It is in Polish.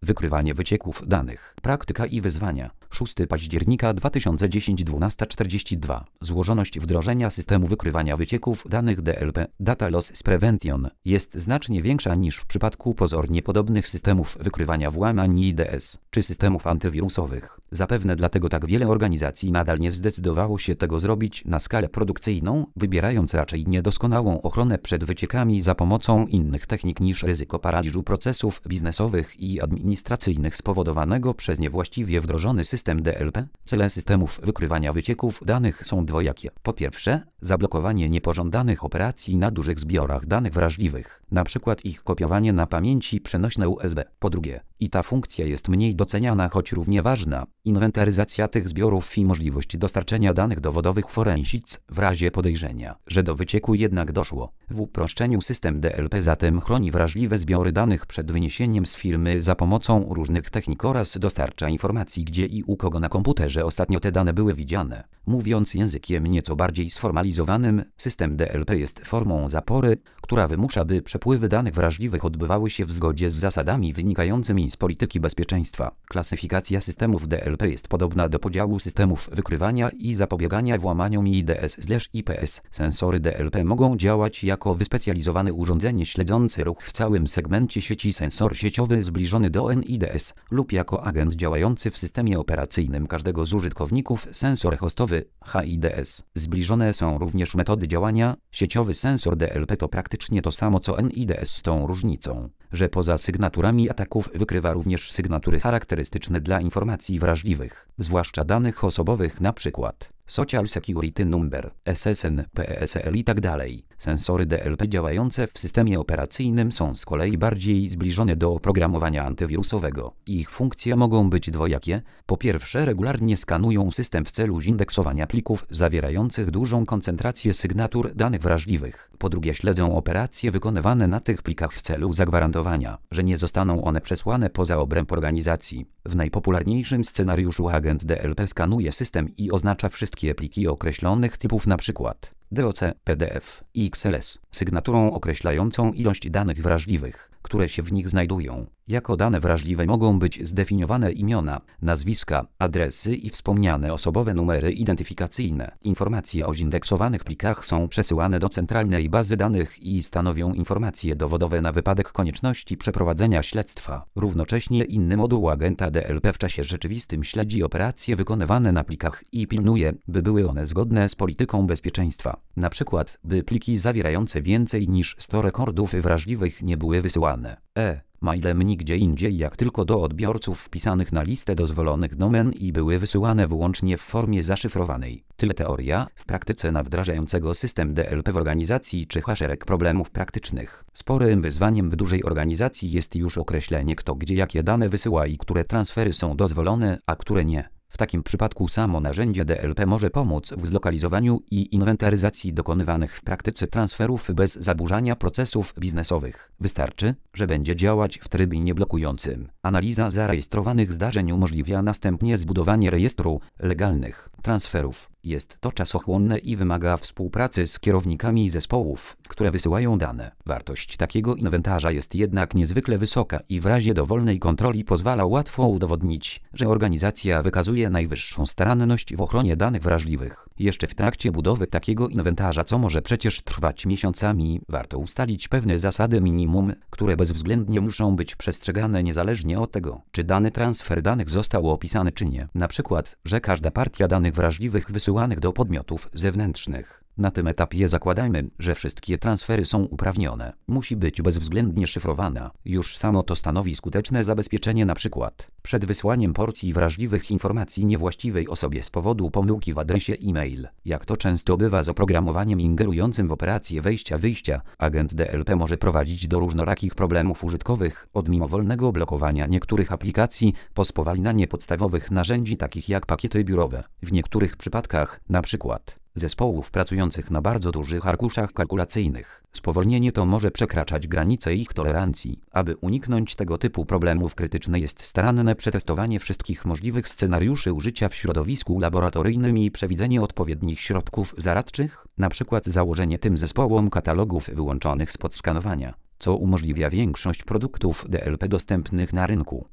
Wykrywanie wycieków danych. Praktyka i wyzwania. 6 października 2010 12:42. Złożoność wdrożenia systemu wykrywania wycieków danych DLP Data Loss Prevention jest znacznie większa niż w przypadku pozornie podobnych systemów wykrywania włamań IDS czy systemów antywirusowych. Zapewne dlatego tak wiele organizacji nadal nie zdecydowało się tego zrobić na skalę produkcyjną, wybierając raczej niedoskonałą ochronę przed wyciekami za pomocą innych technik niż ryzyko paraliżu procesów biznesowych i administracyjnych spowodowanego przez niewłaściwie wdrożony system DLP. Cele systemów wykrywania wycieków danych są dwojakie. Po pierwsze, zablokowanie niepożądanych operacji na dużych zbiorach danych wrażliwych, np. ich kopiowanie na pamięci przenośne USB. Po drugie, i ta funkcja jest mniej doceniana, choć równie ważna, inwentaryzacja tych zbiorów i możliwość dostarczenia danych dowodowych forensic w razie podejrzenia, że do wycieku jednak doszło. W uproszczeniu system DLP zatem chroni wrażliwe zbiory danych przed wyniesieniem z firmy za pomocą różnych technik oraz dostarcza informacji, gdzie i u kogo na komputerze ostatnio te dane były widziane. Mówiąc językiem nieco bardziej sformalizowanym, system DLP jest formą zapory, która wymusza, by przepływy danych wrażliwych odbywały się w zgodzie z zasadami wynikającymi z polityki bezpieczeństwa. Klasyfikacja systemów DLP jest podobna do podziału systemów wykrywania i zapobiegania włamaniom IDS/IPS. Sensory DLP mogą działać jako wyspecjalizowane urządzenie śledzące ruch w całym segmencie sieci, sensor sieciowy zbliżony do NIDS lub jako agent działający w systemie operacyjnym każdego z użytkowników, sensor hostowy HIDS. Zbliżone są również metody działania. Sieciowy sensor DLP to praktycznie to samo co NIDS, z tą różnicą, że poza sygnaturami ataków wykrywa również sygnatury charakterystyczne dla informacji wrażliwych, zwłaszcza danych osobowych, np. Social Security Number, SSN, PESEL itd. Sensory DLP działające w systemie operacyjnym są z kolei bardziej zbliżone do oprogramowania antywirusowego. Ich funkcje mogą być dwojakie. Po pierwsze, regularnie skanują system w celu zindeksowania plików zawierających dużą koncentrację sygnatur danych wrażliwych. Po drugie, śledzą operacje wykonywane na tych plikach w celu zagwarantowania, że nie zostaną one przesłane poza obręb organizacji. W najpopularniejszym scenariuszu agent DLP skanuje system i oznacza wszystkie pliki określonych typów, np. DOC, PDF i XLS, sygnaturą określającą ilość danych wrażliwych, które się w nich znajdują. Jako dane wrażliwe mogą być zdefiniowane imiona, nazwiska, adresy i wspomniane osobowe numery identyfikacyjne. Informacje o zindeksowanych plikach są przesyłane do centralnej bazy danych i stanowią informacje dowodowe na wypadek konieczności przeprowadzenia śledztwa. Równocześnie inny moduł agenta DLP w czasie rzeczywistym śledzi operacje wykonywane na plikach i pilnuje, by były one zgodne z polityką bezpieczeństwa. Na przykład, by pliki zawierające więcej niż 100 rekordów wrażliwych nie były wysyłane mailem nigdzie indziej jak tylko do odbiorców wpisanych na listę dozwolonych domen i były wysyłane wyłącznie w formie zaszyfrowanej. Tyle teoria. W praktyce na wdrażającego system DLP w organizacji czyha szereg problemów praktycznych. Sporym wyzwaniem w dużej organizacji jest już określenie, kto gdzie jakie dane wysyła i które transfery są dozwolone, a które nie. W takim przypadku samo narzędzie DLP może pomóc w zlokalizowaniu i inwentaryzacji dokonywanych w praktyce transferów bez zaburzania procesów biznesowych. Wystarczy, że będzie działać w trybie nieblokującym. Analiza zarejestrowanych zdarzeń umożliwia następnie zbudowanie rejestru legalnych transferów. Jest to czasochłonne i wymaga współpracy z kierownikami zespołów, które wysyłają dane. Wartość takiego inwentarza jest jednak niezwykle wysoka i w razie dowolnej kontroli pozwala łatwo udowodnić, że organizacja wykazuje najwyższą staranność w ochronie danych wrażliwych. Jeszcze w trakcie budowy takiego inwentarza, co może przecież trwać miesiącami, warto ustalić pewne zasady minimum, które bezwzględnie muszą być przestrzegane niezależnie od tego, czy dany transfer danych został opisany czy nie. Na przykład, że każda partia danych wrażliwych wysyłanych do podmiotów zewnętrznych. Na tym etapie zakładajmy, że wszystkie transfery są uprawnione. Musi być bezwzględnie szyfrowana. Już samo to stanowi skuteczne zabezpieczenie, np. przed wysłaniem porcji wrażliwych informacji niewłaściwej osobie z powodu pomyłki w adresie e-mail. Jak to często bywa z oprogramowaniem ingerującym w operacje wejścia-wyjścia, agent DLP może prowadzić do różnorakich problemów użytkowych, od mimowolnego blokowania niektórych aplikacji po spowalnianie podstawowych narzędzi takich jak pakiety biurowe. W niektórych przypadkach, np. zespołów pracujących na bardzo dużych arkuszach kalkulacyjnych. Spowolnienie to może przekraczać granice ich tolerancji. Aby uniknąć tego typu problemów, krytyczne jest staranne przetestowanie wszystkich możliwych scenariuszy użycia w środowisku laboratoryjnym i przewidzenie odpowiednich środków zaradczych, np. założenie tym zespołom katalogów wyłączonych spod skanowania, co umożliwia większość produktów DLP dostępnych na rynku.